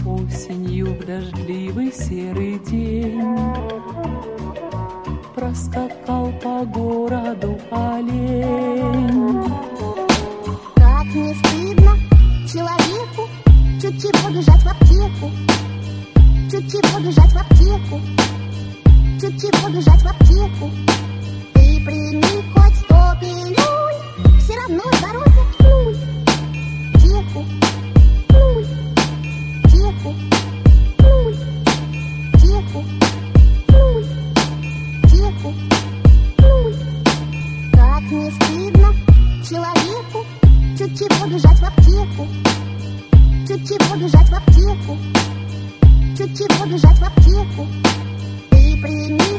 Осенью в дождливый серый день проскакал по городу олень. Как не стыдно человеку чуть чего бежать в аптеку, чуть чего бежать в аптеку, чуть чего бежать в аптеку. Ты прими хоть 100 пилюль, все равно здоровье нуль. Теку, нуль, теку, нуль, теку, нуль, теку, нуль. Как не стыдно человеку чуть чего бежать в аптеку, чуть чего бежать в аптеку, чуть чего бежать в аптеку. Ты прими